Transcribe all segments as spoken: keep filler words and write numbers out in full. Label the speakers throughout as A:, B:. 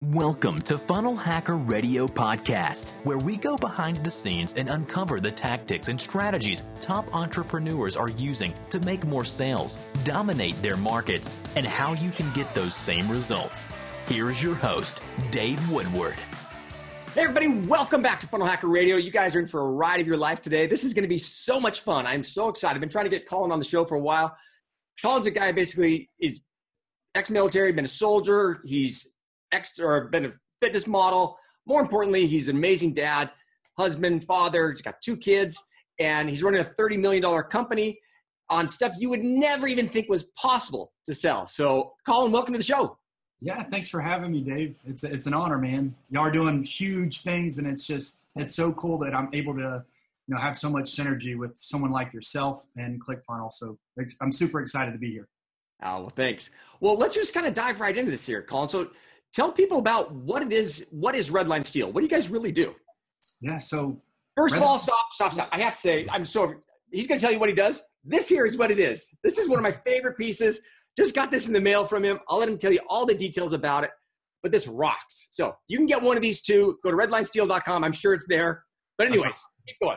A: Welcome to Funnel Hacker Radio Podcast, where we go behind the scenes and uncover the tactics and strategies top entrepreneurs are using to make more sales, dominate their markets, and how you can get those same results. Here is your host, Dave Woodward.
B: Hey everybody, welcome back to Funnel Hacker Radio. You guys are in for a ride of your life today. This is going to be so much fun. I'm so excited. I've been trying to get Colin on the show for a while. Colin's a guy basically is ex-military, been a soldier. He's ex or been a fitness model. More importantly, he's an amazing dad, husband, father. He's got two kids, and he's running a thirty million dollars company on stuff you would never even think was possible to sell. So, Colin, welcome to the show.
C: Yeah, thanks for having me, Dave. It's it's an honor, man. Y'all are doing huge things, and it's just it's so cool that I'm able to, you know, have so much synergy with someone like yourself and ClickFunnels. So I'm super excited to be here.
B: Oh, well, thanks. Well, let's just kind of dive right into this here, Colin. So tell people about what it is. What is Redline Steel? What do you guys really do?
C: Yeah, so
B: first Red- of all, stop, stop, stop. I have to say, I'm so he's going to tell you what he does. This here is what it is. This is one of my favorite pieces. Just got this in the mail from him. I'll let him tell you all the details about it, but this rocks. So you can get one of these too. Go to redline steel dot com. I'm sure it's there. But anyways, keep going.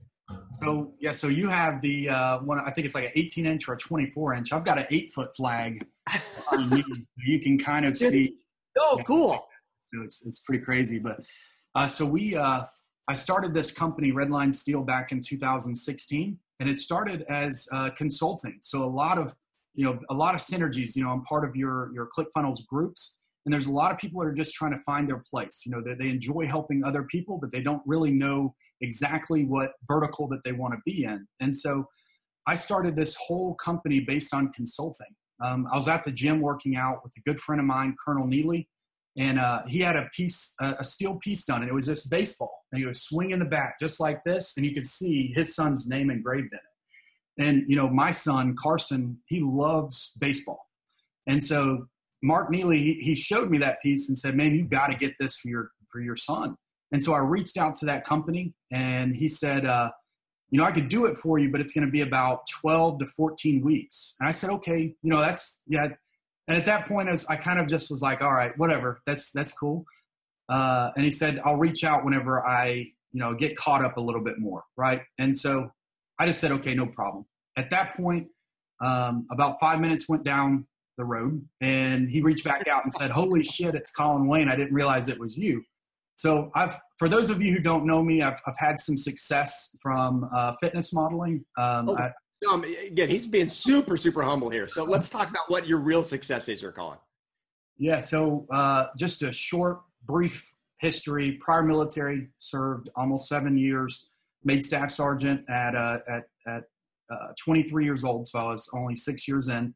C: So, yeah, so you have the uh, one, I think it's like an eighteen inch or a twenty-four inch. I've got an eight foot flag. You can kind of see.
B: Oh, cool.
C: So it's, it's pretty crazy. But uh, so we, uh, I started this company, Redline Steel, back in two thousand sixteen, and it started as uh, consulting. So a lot of, you know, a lot of synergies. You know, I'm part of your, your ClickFunnels groups, and there's a lot of people that are just trying to find their place. You know, they, they enjoy helping other people, but they don't really know exactly what vertical that they want to be in. And so I started this whole company based on consulting. Um, I was at the gym working out with a good friend of mine, Colonel Neely, and uh, he had a piece, a, a steel piece done, and it was this baseball, and he was swinging the bat just like this, and you could see his son's name engraved in it. And, you know, my son, Carson, he loves baseball. And so Mark Neely, he, he showed me that piece and said, man, you got to get this for your, for your son. And so I reached out to that company, and he said, uh, you know, I could do it for you, but it's going to be about twelve to fourteen weeks. And I said, okay, you know, that's, yeah. And at that point, as I kind of just was like, all right, whatever, that's, that's cool. Uh, and he said, I'll reach out whenever I, you know, get caught up a little bit more. Right. And so I just said, okay, no problem. At that point, um, about five minutes went down the road, and he reached back out and said, holy shit, it's Colin Wayne. I didn't realize it was you. So I've, for those of you who don't know me, I've, I've had some success from uh, fitness modeling. Um,
B: oh,
C: I,
B: um, again, he's being super, super humble here. So let's talk about what your real success is, you're Colin.
C: Yeah. So uh, just a short, brief history. Prior military, served almost seven years. Made staff sergeant at uh, at at uh, twenty-three years old, so I was only six years in.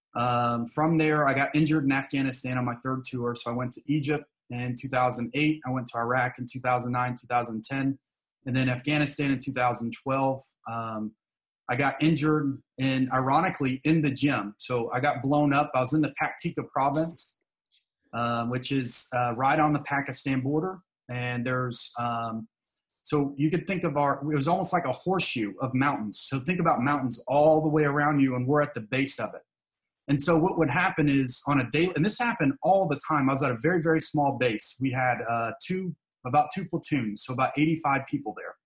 C: Um, from there, I got injured in Afghanistan on my third tour, so I went to Egypt in two thousand eight. I went to Iraq in two thousand nine, two thousand ten, and then Afghanistan in two thousand twelve. Um, I got injured, and ironically, in the gym. So I got blown up. I was in the Paktika province, uh, which is uh, right on the Pakistan border, and there's um, So you could think of our, it was almost like a horseshoe of mountains. So think about mountains all the way around you, and we're at the base of it. And so what would happen is on a daily, and this happened all the time. I was at a very, very small base. We had uh, two, about two platoons, so about eighty-five people there.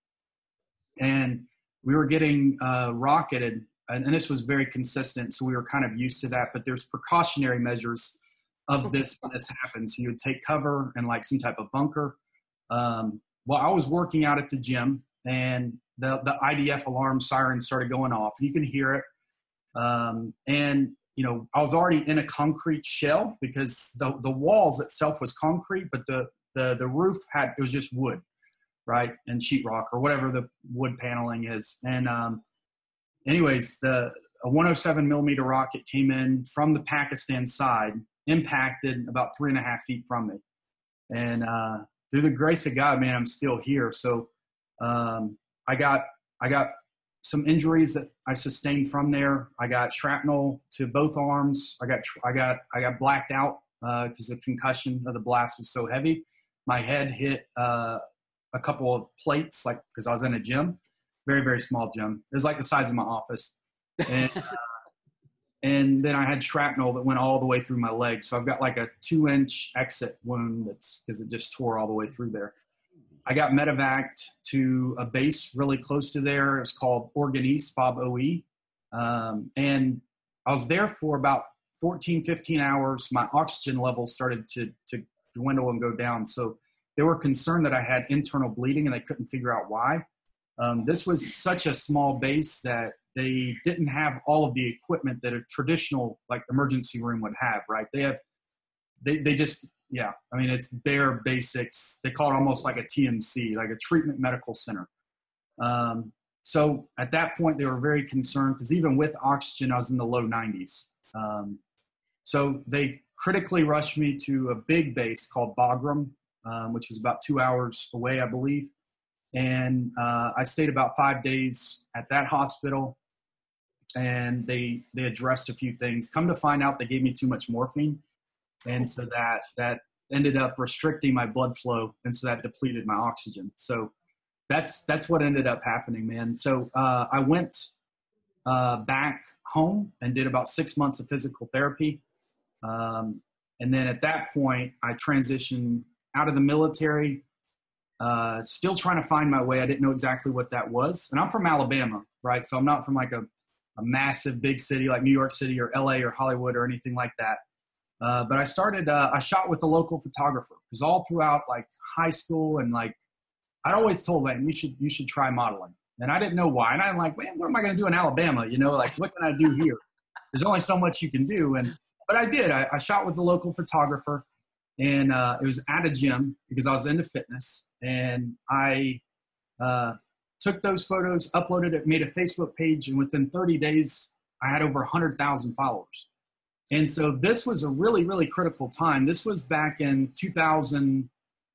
C: And we were getting uh, rocketed, and, and this was very consistent, so we were kind of used to that. But there's precautionary measures of this when this happens. So you would take cover in like some type of bunker. Um, Well, I was working out at the gym, and the, the I D F alarm siren started going off. You can hear it. Um, and, you know, I was already in a concrete shell because the, the walls itself was concrete, but the, the, the roof had, it was just wood, right? And sheetrock or whatever the wood paneling is. And um, anyways, the a one oh seven millimeter rocket came in from the Pakistan side, impacted about three and a half feet from me. And, uh, through the grace of God, man, I'm still here. So um, I got I got some injuries that I sustained from there. I got shrapnel to both arms. I got I got I got blacked out because uh, the concussion of the blast was so heavy. My head hit uh, a couple of plates, like because I was in a gym, very very small gym. It was like the size of my office. And, uh, And then I had shrapnel that went all the way through my leg. So I've got like a two inch exit wound that's because it just tore all the way through there. I got medevaced to a base really close to there. It's called Oregon East, F O B O E. Um, and I was there for about fourteen, fifteen hours. My oxygen levels started to, to dwindle and go down. So they were concerned that I had internal bleeding and they couldn't figure out why. Um, this was such a small base that they didn't have all of the equipment that a traditional like emergency room would have, right? They have, they, they just, yeah, I mean, it's bare basics. They call it almost like a T M C, like a treatment medical center. Um, so at that point, they were very concerned because even with oxygen, I was in the low nineties. Um, so they critically rushed me to a big base called Bagram, um, which was about two hours away, I believe. And uh, I stayed about five days at that hospital, and they they addressed a few things. Come to find out, they gave me too much morphine, and so that that ended up restricting my blood flow, and so that depleted my oxygen. So that's that's what ended up happening, man. So uh, I went uh, back home and did about six months of physical therapy, um, and then at that point, I transitioned out of the military. Uh, still trying to find my way. I didn't know exactly what that was. And I'm from Alabama, right? So I'm not from like a, a massive big city like New York City or L A or Hollywood or anything like that. Uh, but I started, uh, I shot with a local photographer because all throughout like high school and like, I'd always told them, you should, you should try modeling. And I didn't know why. And I'm like, man, what am I going to do in Alabama? You know, like what can I do here? There's only so much you can do. And, but I did, I, I shot with the local photographer. And uh, it was at a gym because I was into fitness. And I uh, took those photos, uploaded it, made a Facebook page. And within thirty days, I had over one hundred thousand followers. And so this was a really, really critical time. This was back in two thousand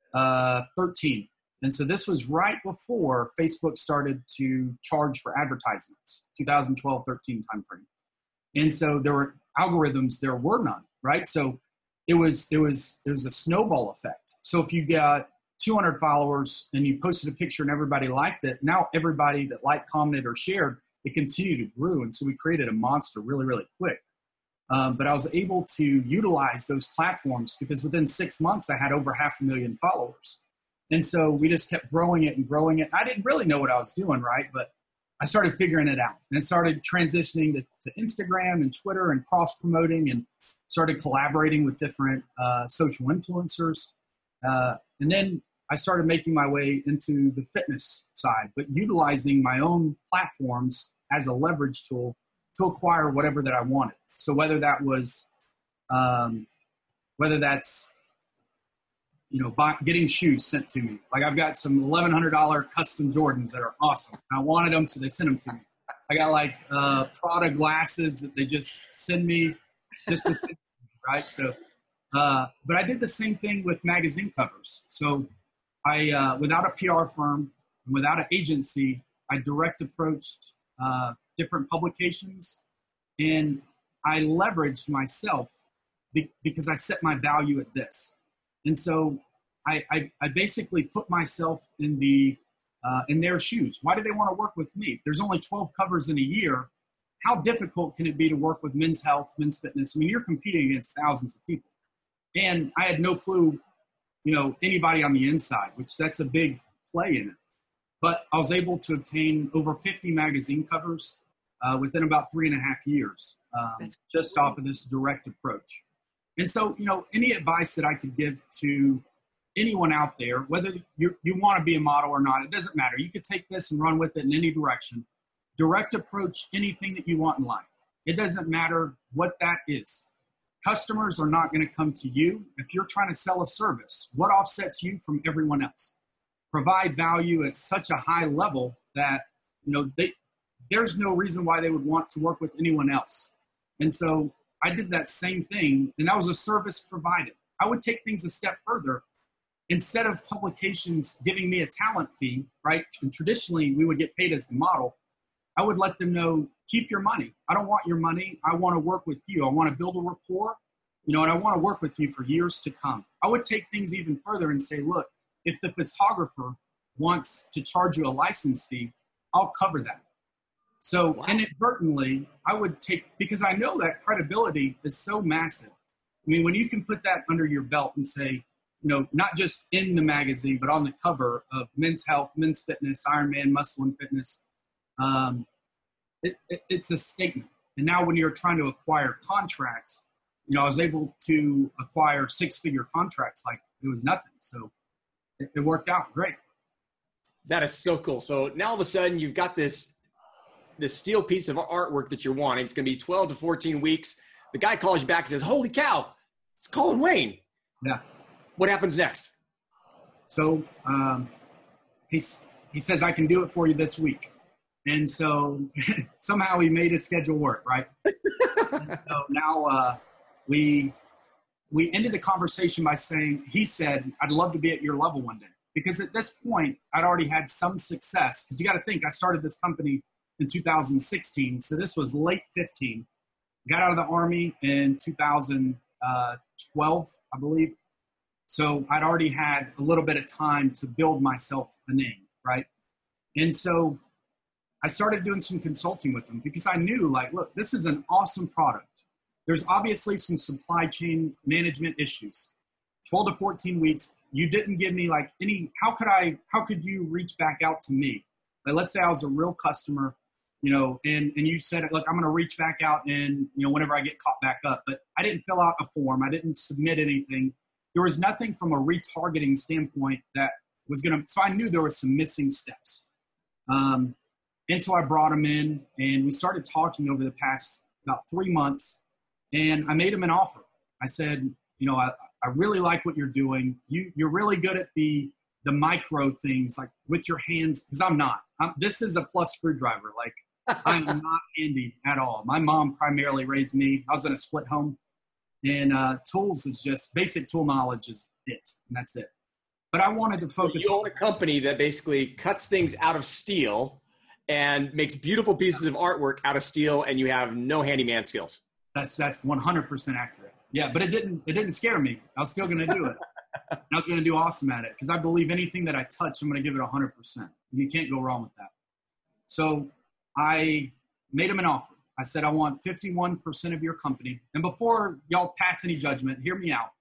C: thirteen. And so this was right before Facebook started to charge for advertisements, two thousand twelve, thirteen timeframe. And so there were algorithms, there were none, right? So It was it was it was a snowball effect. So if you got two hundred followers and you posted a picture and everybody liked it, now everybody that liked, commented, or shared, it continued to grow. And so we created a monster really, really quick. Um, but I was able to utilize those platforms because within six months I had over half a million followers. And so we just kept growing it and growing it. I didn't really know what I was doing, right? But I started figuring it out and started transitioning to, to Instagram and Twitter and cross-promoting and started collaborating with different uh, social influencers. Uh, and then I started making my way into the fitness side, but utilizing my own platforms as a leverage tool to acquire whatever that I wanted. So whether that was, um, whether that's, you know, buy, getting shoes sent to me. Like I've got some eleven hundred dollars custom Jordans that are awesome. I wanted them, so they sent them to me. I got like uh, Prada glasses that they just send me. Just as, right? So, uh, but I did the same thing with magazine covers. So I, uh, without a P R firm, without an agency, I direct approached uh, different publications, and I leveraged myself be- because I set my value at this. And so I, I, I basically put myself in the uh, in their shoes. Why do they want to work with me? There's only twelve covers in a year. How difficult can it be to work with Men's Health, Men's Fitness? I mean, you're competing against thousands of people. And I had no clue, you know, anybody on the inside, which that's a big play in it. But I was able to obtain over fifty magazine covers uh, within about three and a half years, um, just off of this direct approach. And so, you know, any advice that I could give to anyone out there, whether you you want to be a model or not, it doesn't matter. You could take this and run with it in any direction. Direct approach anything that you want in life. It doesn't matter what that is. Customers are not going to come to you. If you're trying to sell a service, what offsets you from everyone else? Provide value at such a high level that, you know, they, there's no reason why they would want to work with anyone else. And so I did that same thing, and that was a service provided. I would take things a step further. Instead of publications giving me a talent fee, right? And traditionally we would get paid as the model. I would let them know, keep your money. I don't want your money. I want to work with you. I want to build a rapport, you know, and I want to work with you for years to come. I would take things even further and say, look, if the photographer wants to charge you a license fee, I'll cover that. So
B: Wow.
C: inadvertently, I would take, because I know that credibility is so massive. I mean, when you can put that under your belt and say, you know, not just in the magazine, but on the cover of Men's Health, Men's Fitness, Ironman, Muscle and Fitness, um, it, it, it's a statement. And now when you're trying to acquire contracts, you know, I was able to acquire six-figure contracts like it was nothing. So it, it worked out great.
B: That is so cool. So now all of a sudden you've got this this steel piece of artwork that you're wanting. It's going to be twelve to fourteen weeks. The guy calls you back and says, holy cow, it's Colin Wayne.
C: Yeah.
B: What happens next?
C: So um, he's, he says, I can do it for you this week. And so somehow he made his schedule work, right? So now uh, we we ended the conversation by saying, he said, I'd love to be at your level one day. Because at this point, I'd already had some success. Because you got to think, I started this company in two thousand sixteen. So this was late fifteen. Got out of the Army in two thousand twelve, I believe. So I'd already had a little bit of time to build myself a name, right? And so I started doing some consulting with them because I knew, like, look, this is an awesome product. There's obviously some supply chain management issues. twelve to fourteen weeks, you didn't give me like any, how could I, how could you reach back out to me? Like, let's say I was a real customer, you know, and, and you said, look, I'm going to reach back out and, you know, whenever I get caught back up, but I didn't fill out a form. I didn't submit anything. There was nothing from a retargeting standpoint that was going to, so I knew there were some missing steps. Um, and so I brought him in and we started talking over the past about three months and I made him an offer. I said, you know, I, I really like what you're doing. You, you're really good at the, the micro things, like with your hands, because I'm not. I'm, this is a plus screwdriver. Like, I'm not handy at all. My mom primarily raised me. I was in a split home. And uh, tools is just, basic tool knowledge is it, and that's it. But I wanted to focus.
B: You own a company that basically cuts things out of steel and makes beautiful pieces of artwork out of steel, and you have no handyman skills.
C: That's that's one hundred percent accurate. Yeah, but it didn't it didn't scare me. I was still going to do it. And I was going to do awesome at it because I believe anything that I touch, I'm going to give it one hundred percent. And you can't go wrong with that. So I made him an offer. I said, I want fifty-one percent of your company. And before y'all pass any judgment, hear me out.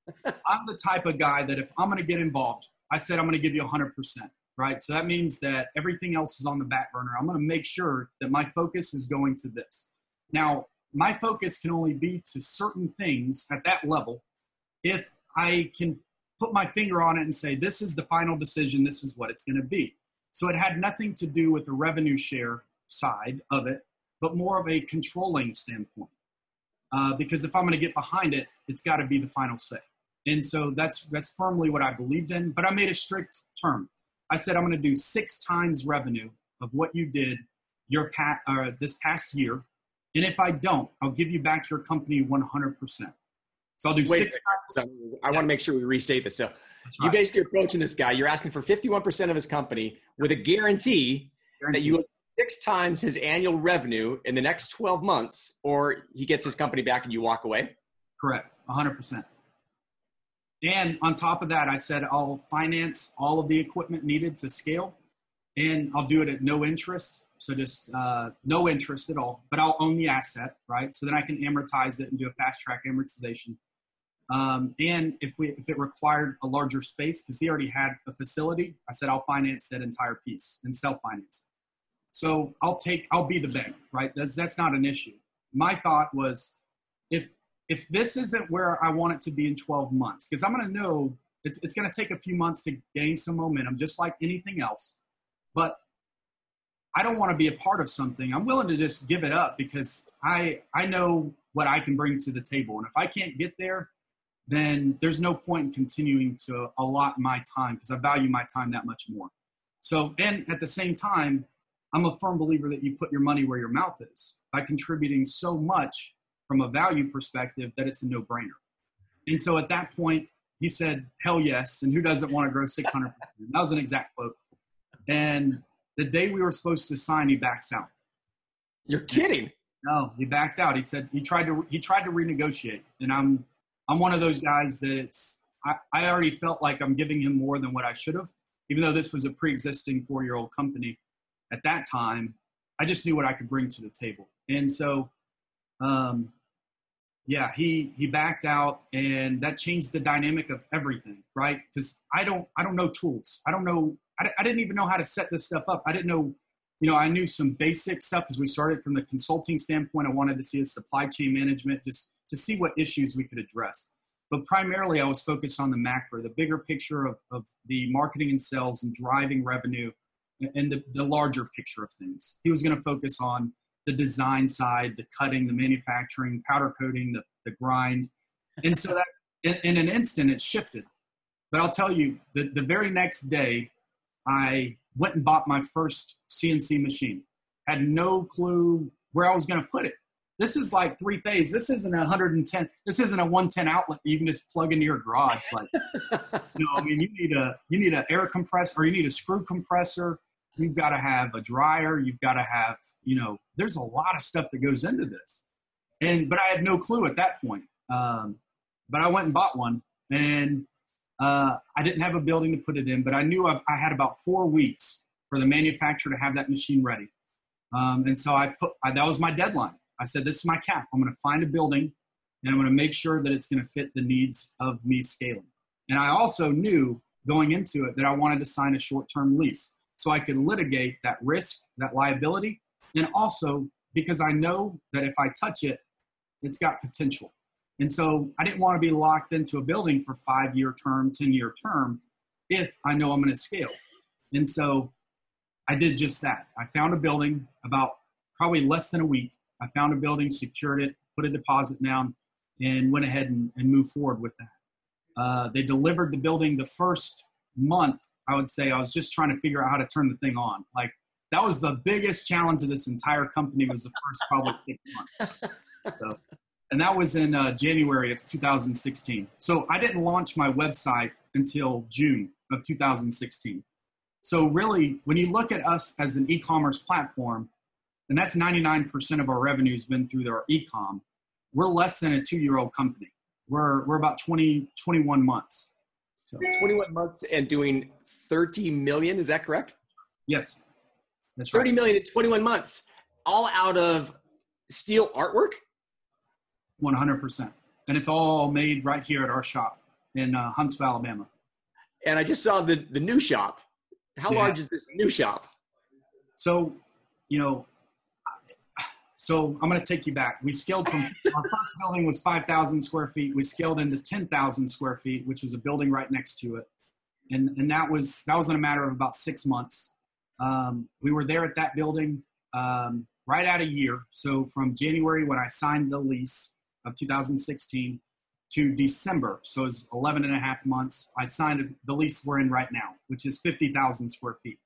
C: I'm the type of guy that if I'm going to get involved, I said I'm going to give you one hundred percent, right? So that means that everything else is on the back burner. I'm going to make sure that my focus is going to this. Now, my focus can only be to certain things at that level if I can put my finger on it and say, this is the final decision, this is what it's going to be. So it had nothing to do with the revenue share side of it, but more of a controlling standpoint. Uh, because if I'm going to get behind it, it's got to be the final say. And so that's that's firmly what I believed in. But I made a strict term. I said I'm going to do six times revenue of what you did your pa- uh, this past year. And if I don't, I'll give you back your company one hundred percent. So I'll do
B: Wait,
C: six times.
B: I want to make sure we restate this. So
C: That's
B: you
C: right.
B: basically approaching this guy. You're asking for fifty-one percent of his company with a guarantee,
C: Guarantee.
B: that you six times his annual revenue in the next twelve months, or he gets his company back and you walk away?
C: Correct, one hundred percent. And on top of that, I said I'll finance all of the equipment needed to scale, and I'll do it at no interest. So just uh, no interest at all, but I'll own the asset, right? So then I can amortize it and do a fast track amortization. Um, and if we if it required a larger space, because he already had a facility, I said I'll finance that entire piece and self-finance. So I'll take, I'll be the bank, right? That's that's not an issue. My thought was, if if this isn't where I want it to be in twelve months, because I'm going to know it's it's going to take a few months to gain some momentum, just like anything else. But I don't want to be a part of something. I'm willing to just give it up because I I know what I can bring to the table. And if I can't get there, then there's no point in continuing to allot my time because I value my time that much more. So, and at the same time, I'm a firm believer that you put your money where your mouth is by contributing so much from a value perspective that it's a no-brainer. And so at that point, he said, hell yes. And who doesn't want to grow six hundred percent? That was an exact quote. And the day we were supposed to sign, he backs out.
B: You're kidding.
C: No, he backed out. He said he tried to he tried to renegotiate. And I'm I'm one of those guys that it's I, I already felt like I'm giving him more than what I should have, even though this was a pre-existing four-year-old company at that time. I just knew what I could bring to the table. And so, um, yeah, he, he backed out, and that changed the dynamic of everything, right? Because I don't, I don't know tools. I don't know, I, I didn't even know how to set this stuff up. I didn't know, you know, I knew some basic stuff because we started from the consulting standpoint. I wanted to see the supply chain management, just to see what issues we could address. But primarily I was focused on the macro, the bigger picture of, of the marketing and sales and driving revenue and the, the larger picture of things. He was going to focus on the design side, the cutting, the manufacturing, powder coating, the, the grind. And so that in, in an instant it shifted. But I'll tell you, the, the very next day, I went and bought my first C N C machine. Had no clue where I was going to put it. This is like three phase. This isn't a one hundred ten. This isn't a one ten outlet that you can just plug into your garage. Like, you know, I mean, you need a you need an air compressor, or you need a screw compressor. You've got to have a dryer. You've got to have, you know, there's a lot of stuff that goes into this. And but I had no clue at that point. Um, but I went and bought one, and uh, I didn't have a building to put it in. But I knew I, I had about four weeks for the manufacturer to have that machine ready. Um, and so I put I, that was my deadline. I said, this is my cap. I'm going to find a building, and I'm going to make sure that it's going to fit the needs of me scaling. And I also knew going into it that I wanted to sign a short-term lease so I could litigate that risk, that liability, and also because I know that if I touch it, it's got potential. And so I didn't want to be locked into a building for five-year term, ten-year term if I know I'm going to scale. And so I did just that. I found a building about probably less than a week. I found a building, secured it, put a deposit down, and went ahead and, and moved forward with that. Uh, they delivered the building the first month. I would say I was just trying to figure out how to turn the thing on. Like, that was the biggest challenge of this entire company, was the first probably six months. So, and that was in uh, January of two thousand sixteen. So I didn't launch my website until June of two thousand sixteen. So really, when you look at us as an e-commerce platform, and that's ninety-nine percent of our revenue has been through their e-com, we're less than a two-year-old company. We're we're about twenty, twenty-one months. So.
B: twenty-one months and doing thirty million, is that correct?
C: Yes, that's
B: right. thirty
C: right.
B: million in twenty-one months, all out of steel artwork?
C: one hundred percent. And it's all made right here at our shop in uh, Huntsville, Alabama.
B: And I just saw the, the new shop. How yeah. large is this new shop?
C: So, you know, So I'm going to take you back. We scaled from, our first building was five thousand square feet. We scaled into ten thousand square feet, which was a building right next to it. And, and that was, that was in a matter of about six months. Um, we were there at that building um, right at a year. So from January, when I signed the lease of two thousand sixteen, to December, so it's eleven and a half months, I signed the lease we're in right now, which is fifty thousand square feet.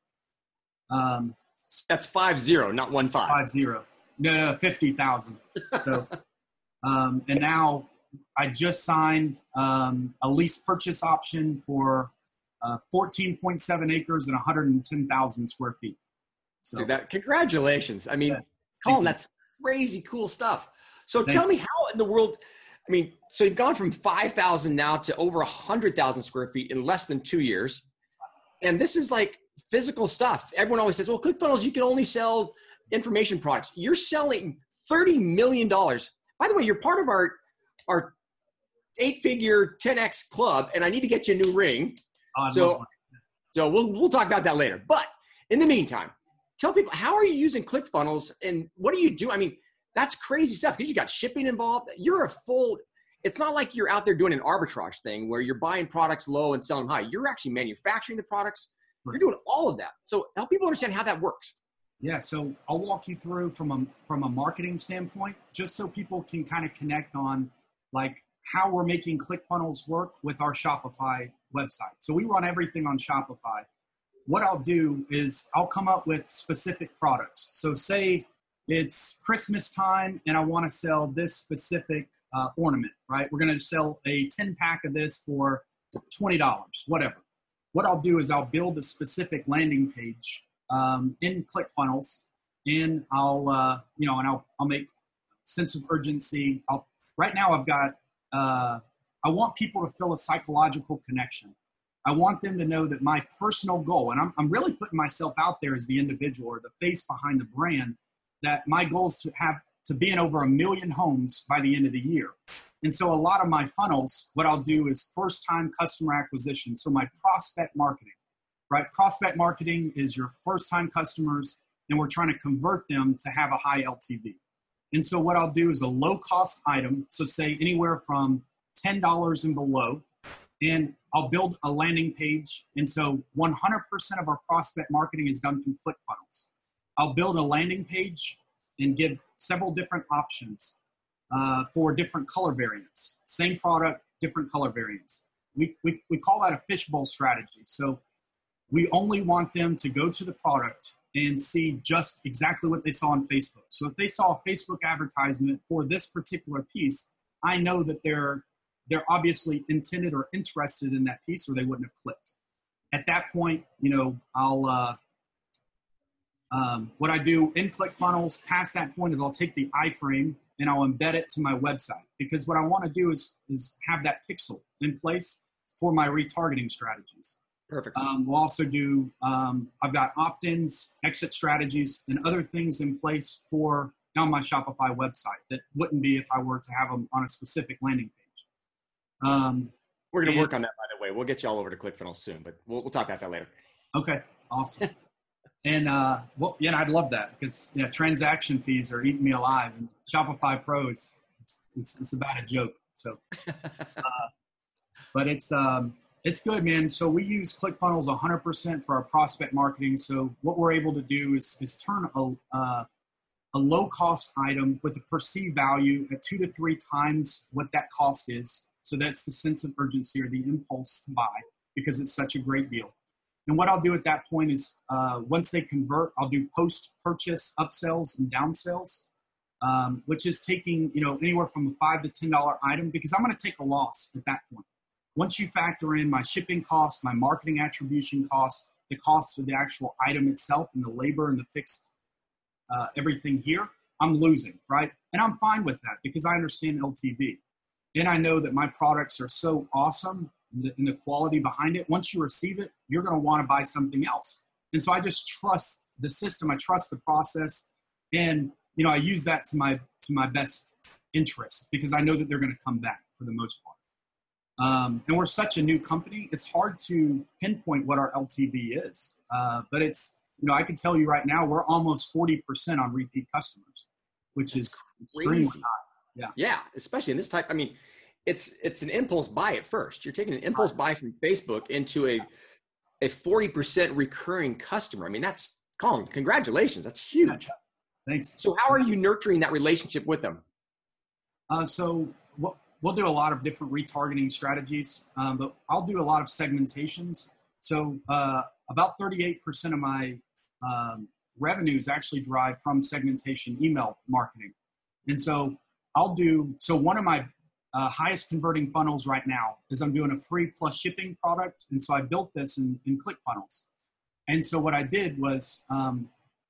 C: Um,
B: That's five zero, not one five.
C: Five zero. No, no, fifty thousand. So, um, and now I just signed um, a lease purchase option for uh, fourteen point seven acres and one hundred ten thousand square feet. So,
B: Dude, that, congratulations. I mean, yeah. Colin, that's crazy cool stuff. So
C: Thank
B: tell
C: you.
B: me how in the world, I mean, so you've gone from five thousand now to over one hundred thousand square feet in less than two years. And this is like physical stuff. Everyone always says, well, ClickFunnels, you can only sell information products. You're selling thirty million dollars. By the way, you're part of our, our eight-figure ten X club, and I need to get you a new ring.
C: Oh,
B: so so we'll, we'll talk about that later. But in the meantime, tell people, how are you using ClickFunnels, and what do you do? I mean, that's crazy stuff because you got shipping involved. You're a full – it's not like you're out there doing an arbitrage thing where you're buying products low and selling high. You're actually manufacturing the products. You're doing all of that. So help people understand how that works.
C: Yeah, so I'll walk you through from a from a marketing standpoint, just so people can kind of connect on like how we're making ClickFunnels work with our Shopify website. So we run everything on Shopify. What I'll do is I'll come up with specific products. So say it's Christmas time and I want to sell this specific uh, ornament, right? We're going to sell a ten pack of this for twenty dollars, whatever. What I'll do is I'll build a specific landing page Um, in ClickFunnels, and I'll, uh, you know, and I'll, I'll make sense of urgency. I'll, right now I've got, uh, I want people to feel a psychological connection. I want them to know that my personal goal, and I'm, I'm really putting myself out there as the individual or the face behind the brand, that my goal is to have to be in over a million homes by the end of the year. And so a lot of my funnels, what I'll do is first-time customer acquisition. So my prospect marketing, right? Prospect marketing is your first-time customers, and we're trying to convert them to have a high L T V. And so what I'll do is a low-cost item, so say anywhere from ten dollars and below, and I'll build a landing page. And so one hundred percent of our prospect marketing is done through ClickFunnels. I'll build a landing page and give several different options uh, for different color variants. Same product, different color variants. We, we, we call that a fishbowl strategy. So we only want them to go to the product and see just exactly what they saw on Facebook. So if they saw a Facebook advertisement for this particular piece, I know that they're they're obviously intended or interested in that piece, or they wouldn't have clicked. At that point, you know, I'll uh, um, what I do in ClickFunnels past that point is I'll take the iframe and I'll embed it to my website, because what I want to do is is have that pixel in place for my retargeting strategies.
B: Perfect.
C: Um, we'll also do, um, I've got opt-ins, exit strategies, and other things in place for on my Shopify website that wouldn't be if I were to have them on a specific landing page. Um,
B: We're going to
C: and,
B: work on that, by the way. We'll get you all over to ClickFunnels soon, but we'll, we'll talk about that later.
C: Okay, awesome. and, uh, well, yeah, I'd love that, because yeah, transaction fees are eating me alive. And Shopify Pro, is it's, it's, it's about a joke. So, uh, but it's, um, it's good, man. So we use ClickFunnels one hundred percent for our prospect marketing. So what we're able to do is, is turn a, uh, a low-cost item with a perceived value at two to three times what that cost is. So that's the sense of urgency or the impulse to buy, because it's such a great deal. And what I'll do at that point is uh, once they convert, I'll do post-purchase upsells and downsells, um, which is taking, you know, anywhere from a five to ten dollar item, because I'm going to take a loss at that point. Once you factor in my shipping costs, my marketing attribution costs, the costs of the actual item itself and the labor and the fixed uh, everything here, I'm losing, right? And I'm fine with that, because I understand L T V. And I know that my products are so awesome, and the, and the quality behind it. Once you receive it, you're going to want to buy something else. And so I just trust the system. I trust the process. And, you know, I use that to my, to my best interest, because I know that they're going to come back for the most part. Um, and we're such a new company, it's hard to pinpoint what our L T V is. Uh, but it's, you know, I can tell you right now, we're almost forty percent on repeat customers, which
B: That's
C: is extremely
B: crazy.
C: high. Yeah.
B: Yeah, especially in this type. I mean, it's it's an impulse buy at first. You're taking an impulse buy from Facebook into a a forty percent recurring customer. I mean, that's, Colin, congratulations. That's huge.
C: Thanks.
B: So how are you nurturing that relationship with them?
C: Uh, so we'll, we'll do a lot of different retargeting strategies, um, but I'll do a lot of segmentations. So uh, about thirty-eight percent of my um, revenues actually derive from segmentation email marketing. And so I'll do, so one of my uh, highest converting funnels right now is I'm doing a free plus shipping product. And so I built this in, in ClickFunnels. And so what I did was um,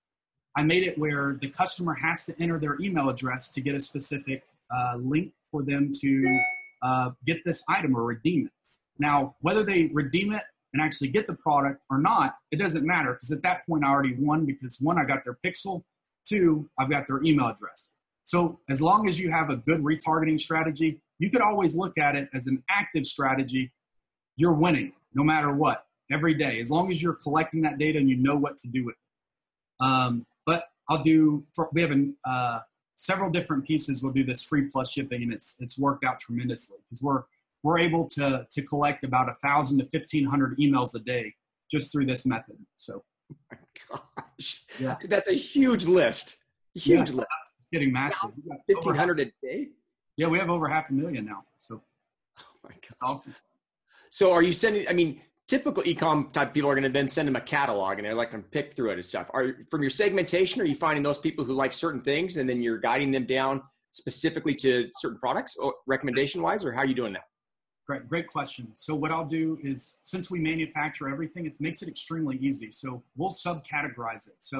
C: I made it where the customer has to enter their email address to get a specific uh, link for them to uh, get this item or redeem it. Now, whether they redeem it and actually get the product or not, it doesn't matter, because at that point I already won, because one, I got their pixel, two, I've got their email address. So as long as you have a good retargeting strategy, you could always look at it as an active strategy. You're winning no matter what, every day, as long as you're collecting that data and you know what to do with it. Um, but I'll do, for, we have an, uh, several different pieces. We'll do this free plus shipping, and it's it's worked out tremendously, because we're we're able to to collect about a thousand to fifteen hundred emails a day just through this method. So, oh
B: my gosh,
C: yeah,
B: dude, that's a huge list. Huge
C: yeah,
B: list.
C: It's getting massive.
B: Fifteen hundred a day.
C: Yeah, we have over half a million now. So,
B: oh my god,
C: awesome.
B: So, are you sending? I mean, typical e-com type people are going to then send them a catalog, and they're like to pick through it and stuff. Are from your segmentation, are you finding those people who like certain things, and then you're guiding them down specifically to certain products, or recommendation wise, or how are you doing that?
C: Great, great question. So what I'll do is, since we manufacture everything, it makes it extremely easy. So we'll subcategorize it. So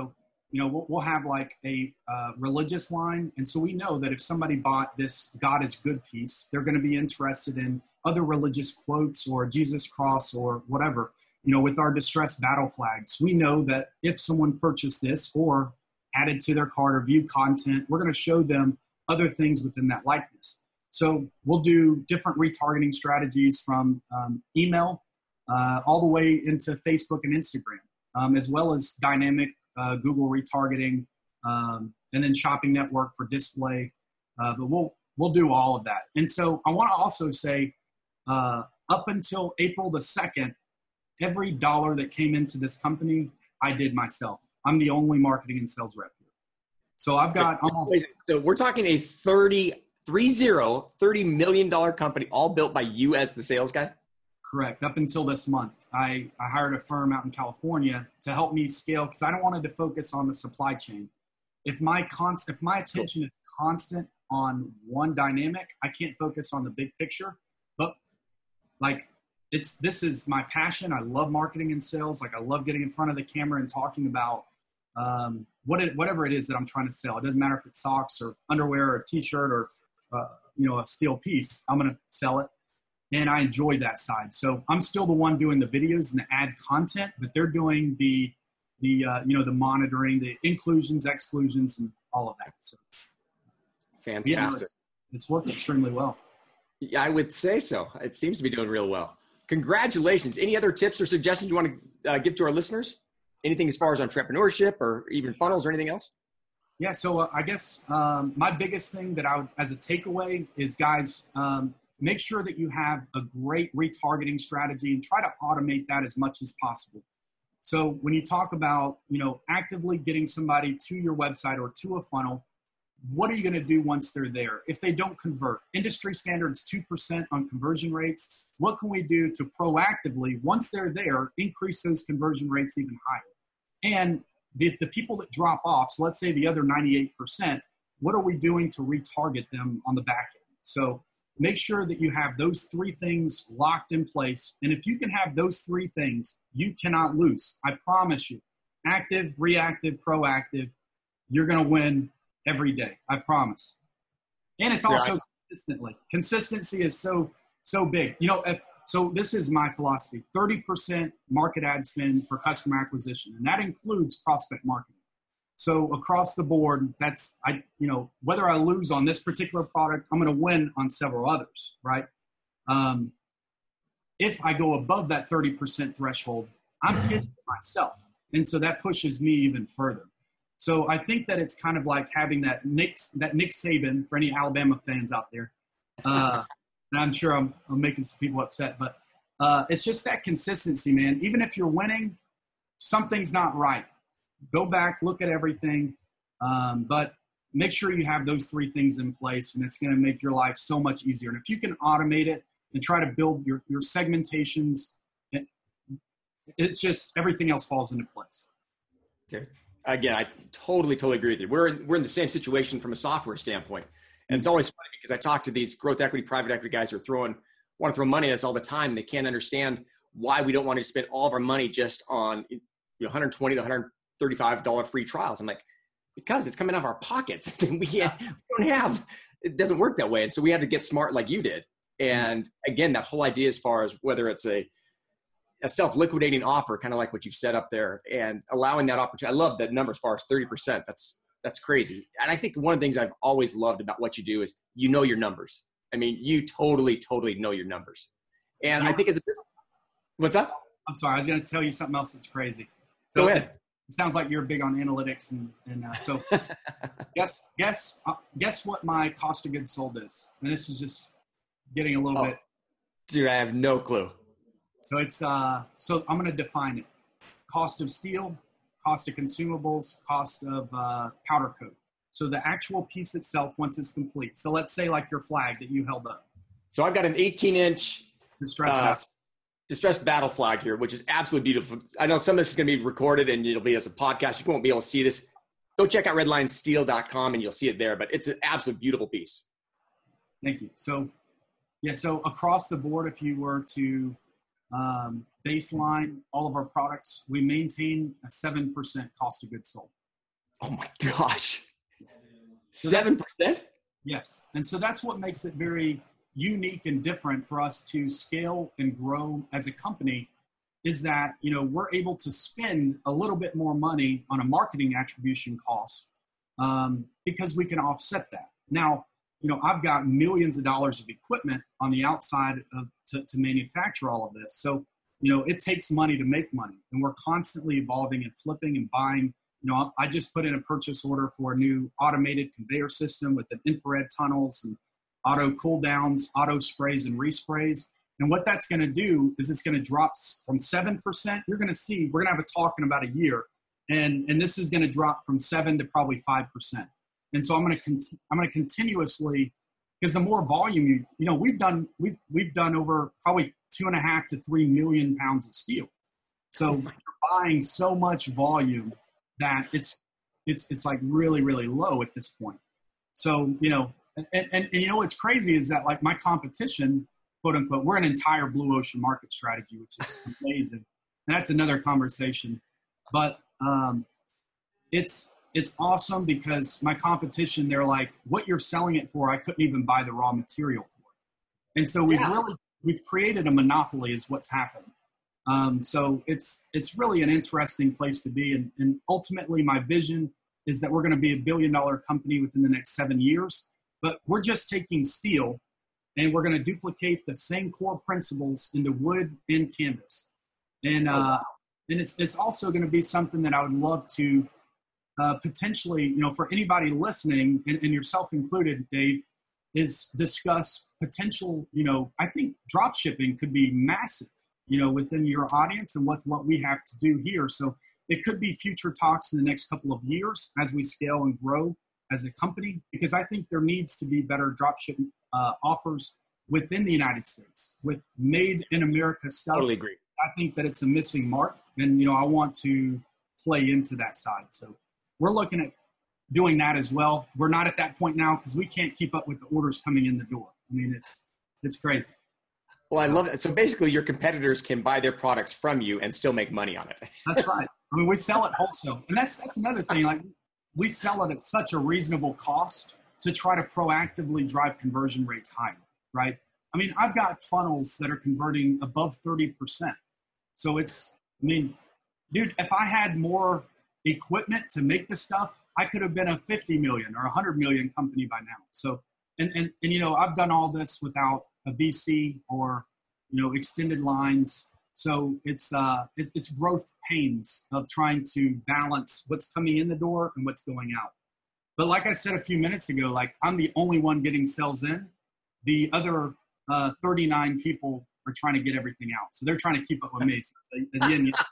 C: you know, we'll, we'll have like a uh, religious line. And so we know that if somebody bought this God is good piece, they're going to be interested in other religious quotes or Jesus cross or whatever. You know, with our distressed battle flags, we know that if someone purchased this or added to their cart or viewed content, we're going to show them other things within that likeness. So we'll do different retargeting strategies from um, email uh, all the way into Facebook and Instagram, um, as well as dynamic uh, Google retargeting, um, and then shopping network for display. Uh, but we'll we'll do all of that. And so I want to also say, uh, up until April the second, every dollar that came into this company, I did myself. I'm the only marketing and sales rep here. So I've got almost.
B: So we're talking a thirty, three zero, thirty million dollars company, all built by you as the sales guy?
C: Correct. Up until this month, I, I hired a firm out in California to help me scale because I don't wanted to focus on the supply chain. If my const, if my attention is constant on one dynamic, I can't focus on the big picture. But like it's this is my passion. I love marketing and sales. Like I love getting in front of the camera and talking about um, what it, whatever it is that I'm trying to sell. It doesn't matter if it's socks or underwear or a T-shirt or uh, you know a steel piece. I'm going to sell it. And I enjoy that side. So I'm still the one doing the videos and the ad content, but they're doing the, the uh, you know, the monitoring, the inclusions, exclusions, and all of that. So,
B: fantastic.
C: Yeah, it's, it's worked extremely well.
B: Yeah, I would say so. It seems to be doing real well. Congratulations. Any other tips or suggestions you want to uh, give to our listeners? Anything as far as entrepreneurship or even funnels or anything else?
C: Yeah. So uh, I guess um, my biggest thing that I would, as a takeaway is, guys, um, make sure that you have a great retargeting strategy and try to automate that as much as possible. So when you talk about, you know, actively getting somebody to your website or to a funnel, what are you going to do once they're there? If they don't convert, industry standards two percent on conversion rates. What can we do to proactively, once they're there, increase those conversion rates even higher? And the, the people that drop off, so let's say the other ninety-eight percent, what are we doing to retarget them on the back end? So make sure that you have those three things locked in place. And if you can have those three things, you cannot lose. I promise you. Active, reactive, proactive, you're going to win every day. I promise. And it's also consistently. Consistency is so, so big. You know, if, so this is my philosophy. thirty percent market ad spend for customer acquisition, and that includes prospect marketing. So across the board, that's, I, you know, whether I lose on this particular product, I'm going to win on several others, right? Um, if I go above that thirty percent threshold, I'm pissed at myself. And so that pushes me even further. So I think that it's kind of like having that Nick, that Nick Saban, for any Alabama fans out there. Uh, and I'm sure I'm, I'm making some people upset, but uh, it's just that consistency, man. Even if you're winning, something's not right. Go back, look at everything, um, but make sure you have those three things in place, and it's going to make your life so much easier. And if you can automate it and try to build your, your segmentations, it, it's just everything else falls into place.
B: Okay. Again, I totally, totally agree with you. We're in, we're in the same situation from a software standpoint. And it's always funny because I talk to these growth equity, private equity guys who are throwing, want to throw money at us all the time. They can't understand why we don't want to spend all of our money just on you know, one hundred twenty to one hundred thirty-five dollars free trials. I'm like, because it's coming out of our pockets. we, can't, we don't have, it doesn't work that way. And so we had to get smart like you did. And again, that whole idea as far as whether it's a, a self-liquidating offer, kind of like what you've set up there, and allowing that opportunity. I love that number as far as thirty percent. That's, that's crazy. And I think one of the things I've always loved about what you do is you know your numbers. I mean, you totally, totally know your numbers. And I think it's a business. What's up?
C: I'm sorry. I was going to tell you something else that's crazy. So
B: Go ahead.
C: It sounds like you're big on analytics, and, and uh, so guess guess uh, guess what my cost of goods sold is, and this is just getting a little
B: oh,
C: bit.
B: Dude, I have no clue.
C: So it's uh so I'm going to define it: cost of steel, cost of consumables, cost of uh, powder coat. So the actual piece itself once it's complete. So let's say like your flag that you held up.
B: So I've got an eighteen inch
C: distressed
B: uh, distressed battle flag here, which is absolutely beautiful. I know some of this is going to be recorded and it'll be as a podcast. You won't be able to see this. Go check out redline steel dot com and you'll see it there, but it's an absolute beautiful piece.
C: Thank you. So yeah, so across the board, if you were to um, baseline all of our products, we maintain a seven percent cost of goods sold.
B: Oh my gosh. seven percent?
C: Yes. And so that's what makes it very unique and different for us to scale and grow as a company, is that, you know, we're able to spend a little bit more money on a marketing attribution cost um, because we can offset that. Now, you know, I've got millions of dollars of equipment on the outside of to, to manufacture all of this. So, you know, it takes money to make money, and we're constantly evolving and flipping and buying. You know, I just put in a purchase order for a new automated conveyor system with the infrared tunnels and auto cool downs, auto sprays and resprays. And what that's going to do is it's going to drop from seven percent. You're going to see, we're going to have a talk in about a year. And, and this is going to drop from seven to probably five percent. And so I'm going to, cont- I'm going to continuously, because the more volume you, you know, we've done, we've, we've done over probably two and a half to three million pounds of steel. So you're buying so much volume that it's, it's, it's like really, really low at this point. So, you know, and, and, and you know, what's crazy is that like my competition, quote unquote, we're an entire blue ocean market strategy, which is amazing. And that's another conversation, but um, it's, it's awesome because my competition, they're like, what you're selling it for, I couldn't even buy the raw material for. And so we've yeah. really, we've created a monopoly is what's happened. Um, so it's, it's really an interesting place to be. And, and ultimately my vision is that we're going to be a billion dollar company within the next seven years, but we're just taking steel and we're going to duplicate the same core principles into wood and canvas. And, uh, oh, wow. and it's, it's also going to be something that I would love to uh, potentially, you know, for anybody listening and, and yourself included, Dave, is discuss potential, you know, I think drop shipping could be massive, you know, within your audience and what, what we have to do here. So it could be future talks in the next couple of years as we scale and grow as a company, because I think there needs to be better drop shipping uh, offers within the United States with made in America stuff.
B: Totally agree.
C: I think that it's a missing mark, and, you know, I want to play into that side. So we're looking at doing that as well. We're not at that point now because we can't keep up with the orders coming in the door. I mean, it's, it's crazy.
B: Well, I love it. So basically your competitors can buy their products from you and still make money on it.
C: That's right. I mean, we sell it wholesale. And that's, that's another thing. Like, we sell it at such a reasonable cost to try to proactively drive conversion rates higher, right? I mean, I've got funnels that are converting above thirty percent. So it's, I mean, dude, if I had more equipment to make this stuff, I could have been a fifty million or a hundred million company by now. So, and, and, and, you know, I've done all this without a V C or, you know, extended lines. So it's, uh, it's, it's growth pains of trying to balance what's coming in the door and what's going out. But like I said a few minutes ago, like I'm the only one getting sales in. The other uh, thirty-nine people are trying to get everything out. So they're trying to keep up with me. So at the end,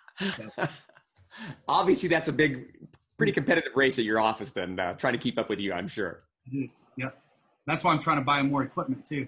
C: so.
B: Obviously, that's a big, pretty competitive race at your office then, uh, trying to keep up with you, I'm sure.
C: It is, yep. That's why I'm trying to buy more equipment too.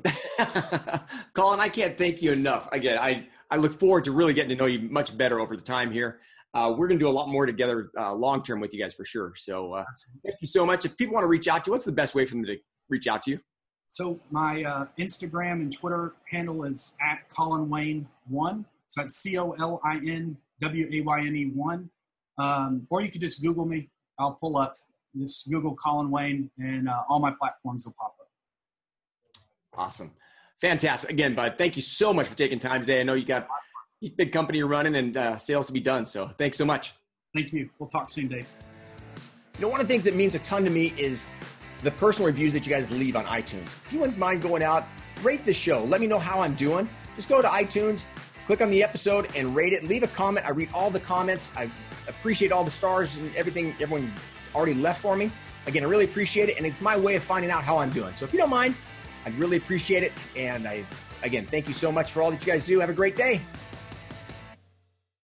B: Colin, I can't thank you enough. Again, I, I look forward to really getting to know you much better over the time here. Uh, we're going to do a lot more together uh, long-term with you guys for sure. So uh, thank you so much. If people want to reach out to you, what's the best way for them to reach out to you?
C: So my uh, Instagram and Twitter handle is at Colin Wayne one. So that's C O L I N W A Y N E one. Um, or you could just Google me. I'll pull up. Just Google Colin Wayne and uh, all my platforms will pop up.
B: Awesome. Fantastic. Again, bud, thank you so much for taking time today. I know you got a big company you're running and uh, sales to be done. So thanks so much.
C: Thank you. We'll talk soon, Dave.
B: You know, one of the things that means a ton to me is the personal reviews that you guys leave on iTunes. If you wouldn't mind going out, rate the show. Let me know how I'm doing. Just go to iTunes, click on the episode and rate it. Leave a comment. I read all the comments. I appreciate all the stars and everything everyone already left for me. Again, I really appreciate it. And it's my way of finding out how I'm doing. So if you don't mind, I'd really appreciate it. And I, again, thank you so much for all that you guys do. Have a great day.